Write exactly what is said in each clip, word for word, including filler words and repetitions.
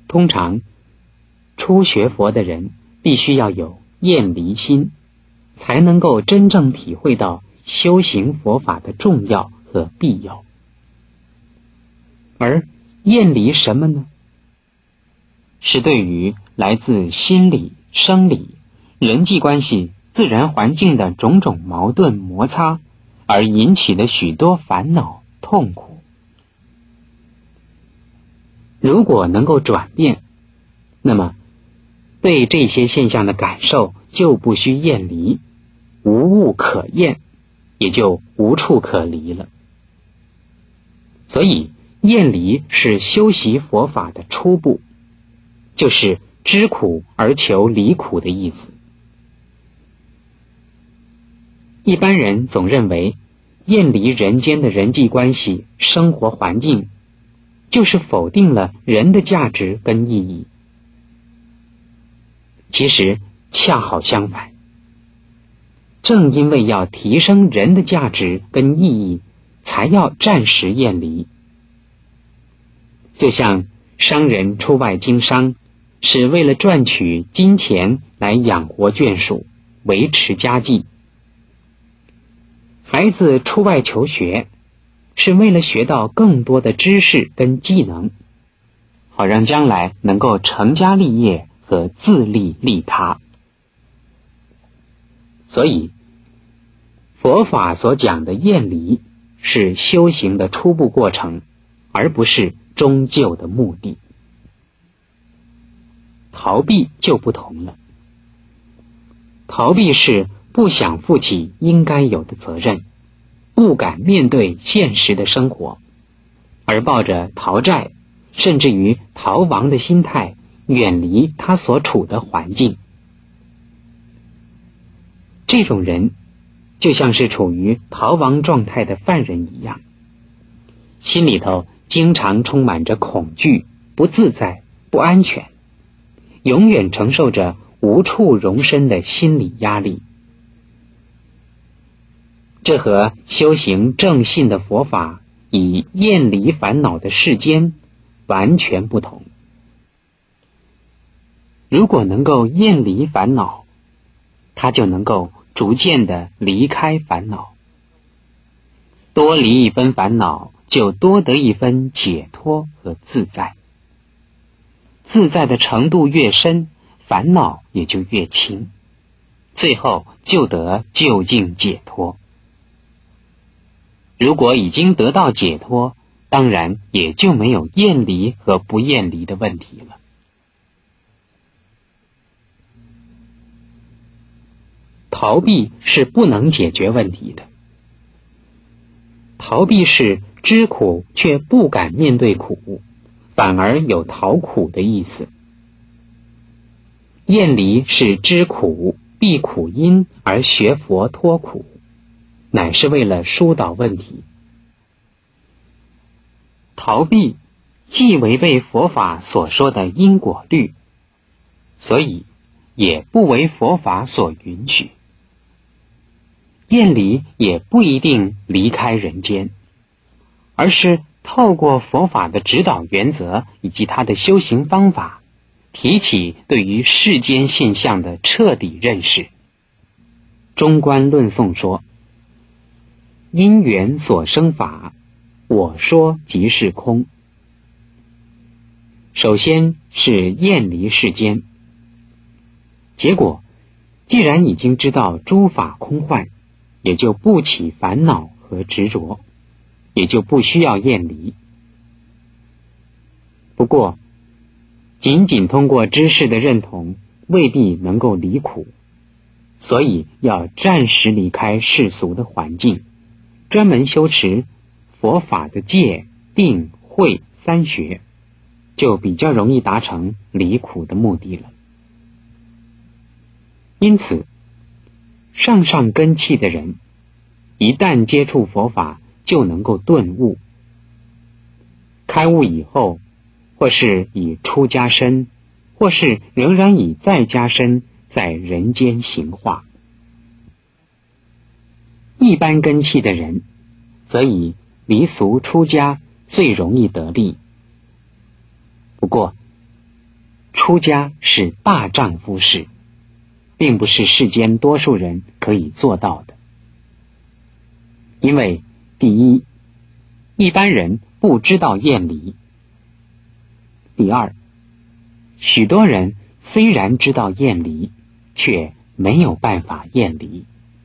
通常初学佛的人必须要有厌离心，才能够真正体会到修行佛法的重要和必要。而厌离什么呢？是对于来自心理、生理、人际关系、自然环境的种种矛盾摩擦而引起的许多烦恼、痛苦。如果能够转变，那么对这些现象的感受就不需厌离，无物可厌，也就无处可离了。所以厌离是修习佛法的初步，就是知苦而求离苦的意思。一般人总认为厌离人间的人际关系、生活环境，就是否定了人的价值跟意义。其实恰好相反，正因为要提升人的价值跟意义，才要暂时厌离。就像商人出外经商，是为了赚取金钱来养活眷属，维持家计；孩子出外求学，是为了学到更多的知识跟技能，好让将来能够成家立业和自利利他。所以佛法所讲的厌离是修行的初步过程，而不是终究的目的。逃避就不同了，逃避是不想负起应该有的责任，不敢面对现实的生活，而抱着逃债甚至于逃亡的心态，远离他所处的环境。这种人就像是处于逃亡状态的犯人一样，心里头经常充满着恐惧、不自在、不安全，永远承受着无处容身的心理压力。这和修行正信的佛法以厌离烦恼的世间完全不同。如果能够厌离烦恼，他就能够逐渐的离开烦恼。多离一分烦恼，就多得一分解脱和自在。自在的程度越深，烦恼也就越轻，最后就得究竟解脱。如果已经得到解脱，当然也就没有厌离和不厌离的问题了。逃避是不能解决问题的，逃避是知苦却不敢面对苦，反而有逃苦的意思。厌离是知苦避苦因而学佛脱苦，乃是为了疏导问题。逃避既违背佛法所说的因果律，所以也不为佛法所允许。厌离也不一定离开人间，而是透过佛法的指导原则以及它的修行方法，提起对于世间现象的彻底认识。中观论颂说，因缘所生法，我说即是空。首先是厌离世间，结果既然已经知道诸法空幻，也就不起烦恼和执着，也就不需要厌离。不过仅仅通过知识的认同未必能够离苦，所以要暂时离开世俗的环境，专门修持佛法的戒、定、慧三学，就比较容易达成离苦的目的了。因此上上根器的人一旦接触佛法，就能够顿悟。开悟以后，或是以出家身，或是仍然以在家身在人间行化。一般根器的人则以离俗出家最容易得利。不过出家是大丈夫事，并不是世间多数人可以做到的。因为第一，一般人不知道厌离；第二，许多人虽然知道厌离，却没有办法厌离。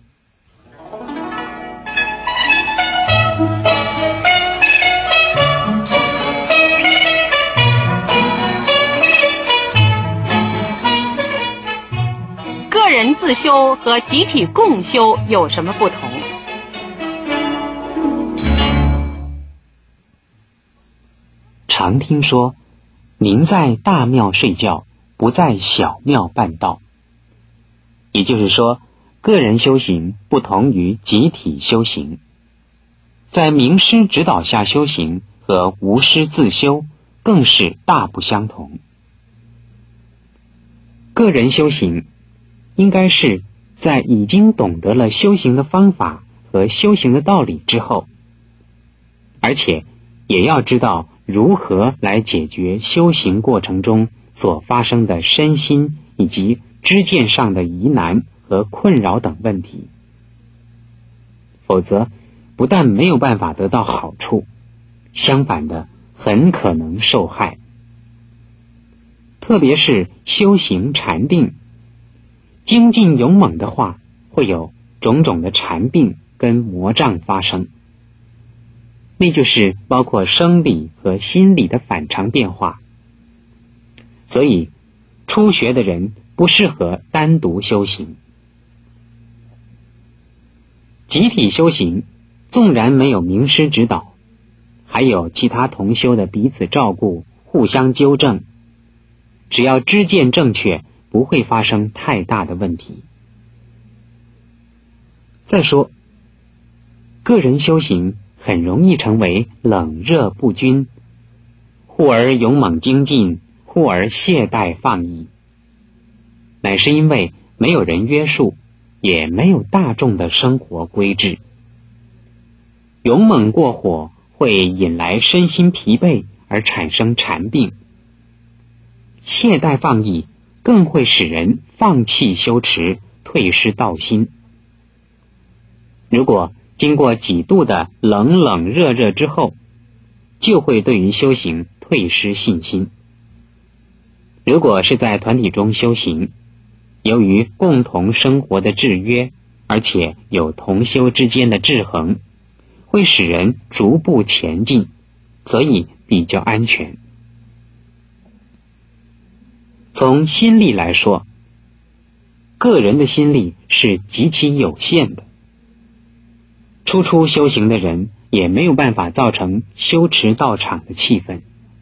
个人自修和集体共修有什么不同？ 常听说，宁在大庙睡觉，不在小庙办道。也就是说，个人修行不同于集体修行。在名师指导下修行和无师自修更是大不相同。个人修行应该是在已经懂得了修行的方法和修行的道理之后，而且也要知道如何来解决修行过程中所发生的身心以及知见上的疑难和困扰等问题。否则不但没有办法得到好处，相反的很可能受害。特别是修行禅定，精进勇猛的话，会有种种的禅病跟魔障发生，那就是包括生理和心理的反常变化。所以初学的人不适合单独修行。集体修行纵然没有名师指导，还有其他同修的彼此照顾，互相纠正，只要知见正确，不会发生太大的问题。再说，个人修行很容易成为冷热不均，忽而勇猛精进，忽而懈怠放逸，乃是因为没有人约束，也没有大众的生活规制。勇猛过火会引来身心疲惫而产生禅病，懈怠放逸更会使人放弃修持，退失道心。如果经过几度的冷冷热热之后，就会对于修行退失信心。如果是在团体中修行，由于共同生活的制约，而且有同修之间的制衡，会使人逐步前进，所以比较安全。从心力来说，个人的心力是极其有限的。初初修行的人也没有办法造成修持道场的气氛。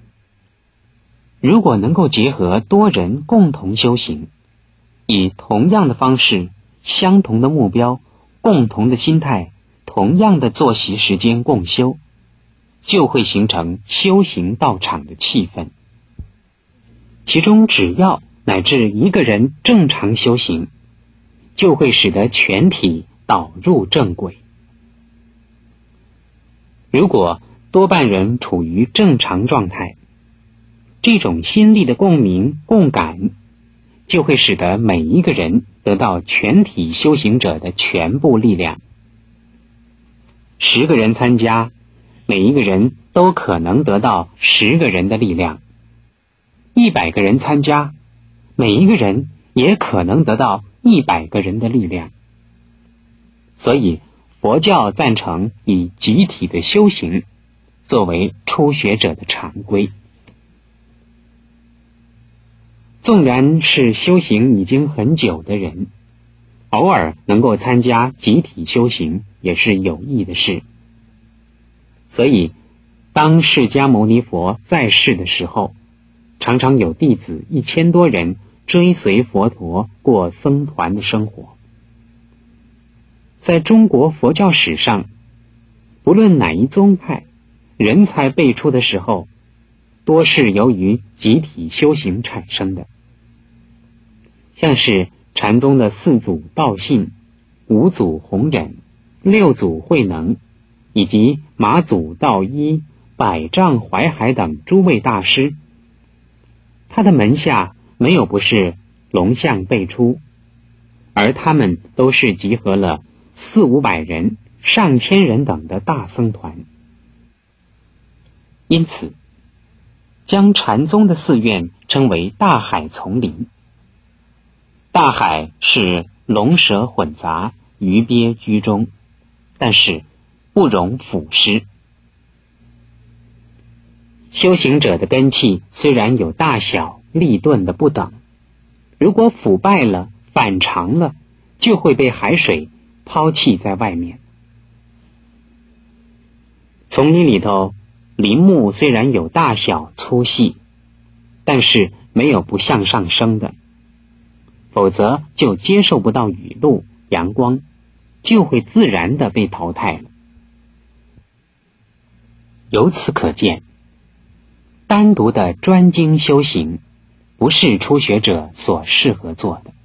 如果能够结合多人共同修行，以同样的方式、相同的目标、共同的心态、同样的作息时间共修，就会形成修行道场的气氛。其中只要乃至一个人正常修行，就会使得全体导入正轨。如果多半人处于正常状态，这种心力的共鸣共感，就会使得每一个人得到全体修行者的全部力量。十个人参加，每一个人都可能得到十个人的力量；一百个人参加，每一个人也可能得到一百个人的力量。所以佛教赞成以集体的修行作为初学者的常规。纵然是修行已经很久的人，偶尔能够参加集体修行也是有益的事。所以当释迦牟尼佛在世的时候，常常有弟子一千多人追随佛陀过僧团的生活。在中国佛教史上，不论哪一宗派，人才辈出的时候，多是由于集体修行产生的。像是禅宗的四祖道信、五祖弘忍、六祖慧能，以及马祖道一、百丈怀海等诸位大师，他的门下没有不是龙象辈出，而他们都是集合了四五百人、上千人等的大僧团。因此，将禅宗的寺院称为大海丛林。大海是龙蛇混杂，鱼鳖居中，但是不容腐蚀。修行者的根器虽然有大小利钝的不等，如果腐败了、反常了，就会被海水抛弃在外面。丛林里头，林木虽然有大小粗细，但是没有不向上升的，否则就接受不到雨露、阳光，就会自然的被淘汰了。由此可见，单独的专精修行不是初学者所适合做的。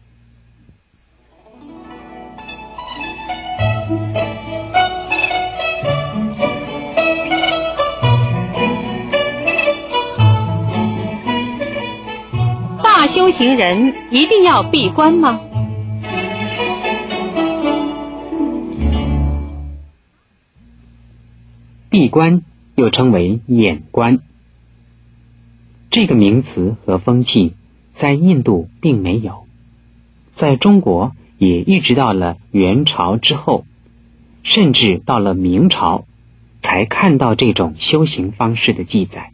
大修行人一定要闭关吗？ 闭关又称为眼观，这个名词和风气在印度并没有，在中国也一直到了元朝之后，甚至到了明朝才看到这种修行方式的记载。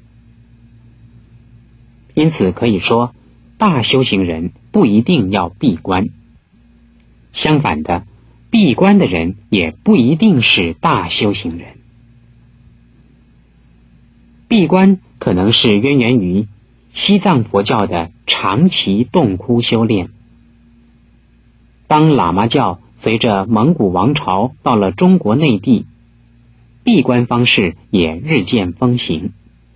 因此可以说，大修行人不一定要闭关，相反的，闭关的人也不一定是大修行人。闭关可能是渊源于西藏佛教的长期洞窟修炼。当喇嘛教随着蒙古王朝到了中国内地，闭关方式也日渐风行。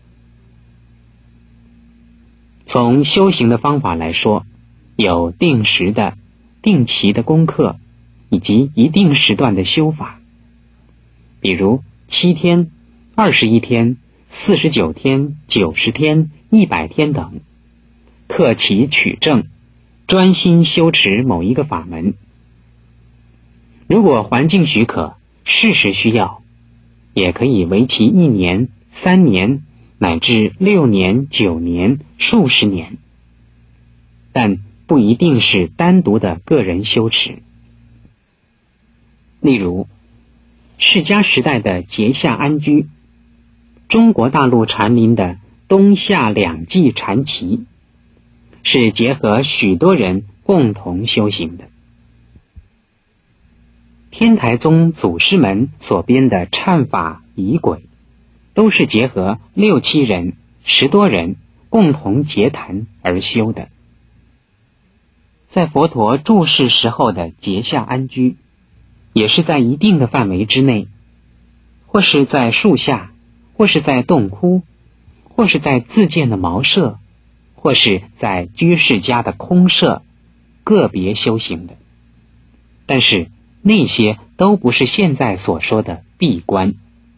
从修行的方法来说，有定时的、定期的功课，以及一定时段的修法，比如七天、二十一天、四十九天、九十天、一百天等，克其取证，专心修持某一个法门。如果环境许可，事实需要，也可以为期一年、三年，乃至六年、九年、数十年，但不一定是单独的个人修持。例如，释迦时代的结夏安居，中国大陆禅林的冬夏两季禅期，是结合许多人共同修行的。天台宗祖师们所编的忏法仪轨，都是结合六七人、十多人共同结谈而修的。在佛陀住世时候的结夏安居，也是在一定的范围之内，或是在树下，或是在洞窟，或是在自建的茅舍，或是在居士家的空舍，个别修行的。但是那些都不是现在所说的闭关。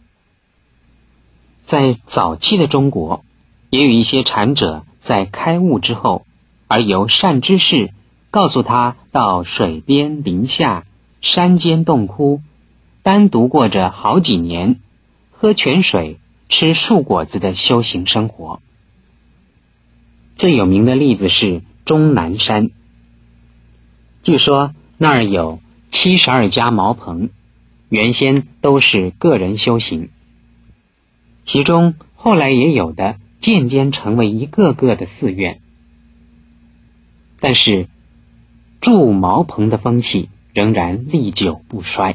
在早期的中国，也有一些禅者在开悟之后，而由善知识告诉他到水边林下、山间洞窟，单独过着好几年，喝泉水、吃树果子的修行生活。最有名的例子是终南山，据说那儿有七十二家茅棚，原先都是个人修行，其中后来也有的渐渐成为一个个的寺院。但是筑茅棚的风气仍然历久不衰。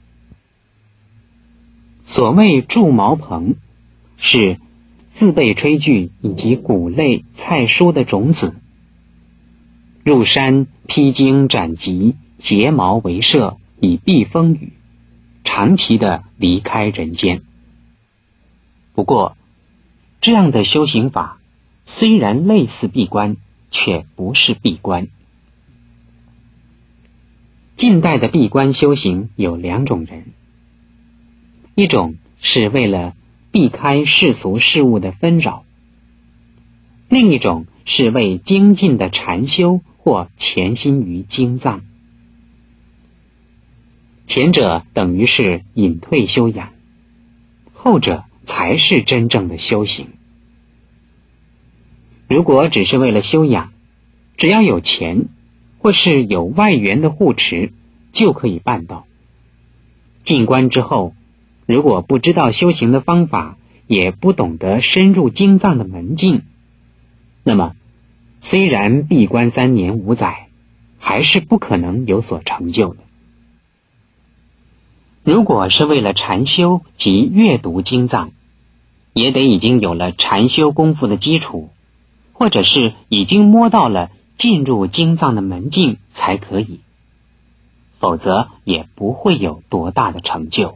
所谓筑茅棚，是自备炊具以及谷类菜蔬的种子，入山披荆斩棘，结茅为舍，以避风雨，长期的离开人间。不过，这样的修行法虽然类似闭关，却不是闭关。近代的闭关修行有两种人，一种是为了避开世俗事物的纷扰， 另一种是为精进的禅修或潜心于经藏。前者等于是隐退修养，后者才是真正的修行。如果只是为了修养，只要有钱或是有外援的护持，就可以办到。进关之后，如果不知道修行的方法，也不懂得深入经藏的门径，那么虽然闭关三年五载，还是不可能有所成就的。如果是为了禅修及阅读经藏，也得已经有了禅修功夫的基础，或者是已经摸到了进入经藏的门径才可以，否则也不会有多大的成就。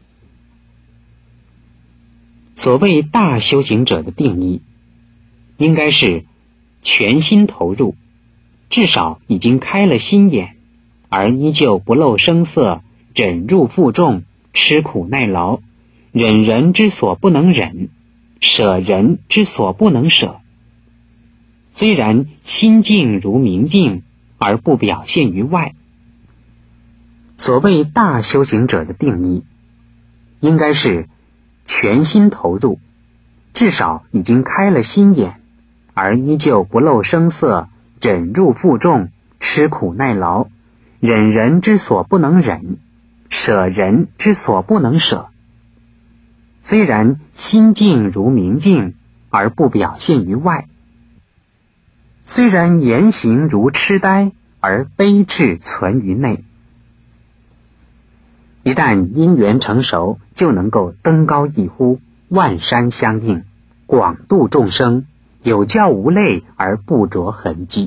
所谓大修行者的定义，应该是全心投入，至少已经开了心眼，而依旧不露声色，忍辱负重，吃苦耐劳，忍人之所不能忍，舍人之所不能舍。虽然心静如明镜，而不表现于外。所谓大修行者的定义，应该是全心投入，至少已经开了心眼，而依旧不露声色，忍辱负重，吃苦耐劳，忍人之所不能忍，舍人之所不能舍。虽然心静如明镜，而不表现于外。虽然言行如痴呆，而悲智存于内。一旦因缘成熟，就能够登高一呼，万山相应，广度众生，有教无类，而不着痕迹。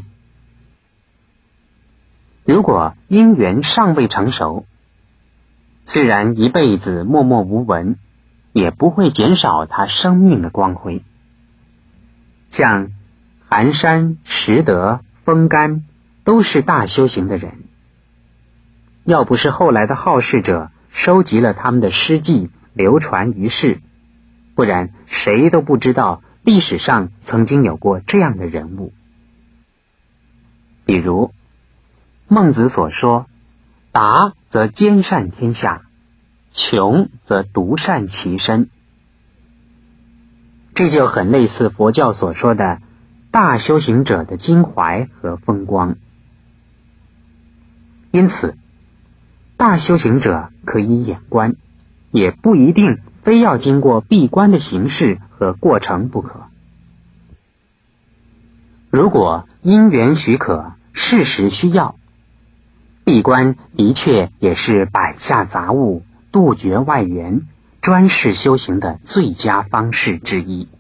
如果因缘尚未成熟，虽然一辈子默默无闻，也不会减少他生命的光辉。像寒山、拾得、风干都是大修行的人，要不是后来的好事者收集了他们的诗迹流传于世，不然谁都不知道历史上曾经有过这样的人物。比如孟子所说，达则兼善天下，穷则独善其身。这就很类似佛教所说的大修行者的襟怀和风光。因此大修行者可以掩关，也不一定非要经过闭关的形式和过程不可。如果因缘许可，事实需要，闭关的确也是摆下杂物，杜绝外缘，专事修行的最佳方式之一。